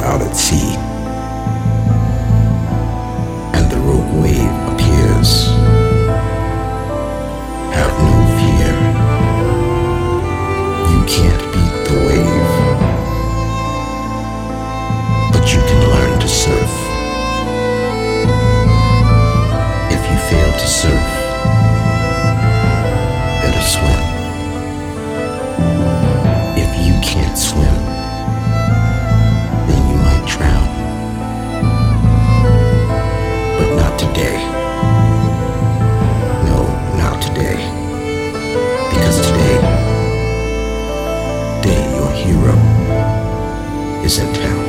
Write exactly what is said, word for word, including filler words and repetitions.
out at sea, and the rogue wave appears. Have no fear. You can't beat the wave, but you can learn to surf. If you fail to surf, better swim. If you can't swim, then you might drown. But not today. No, not today. Because today, day your hero is in town.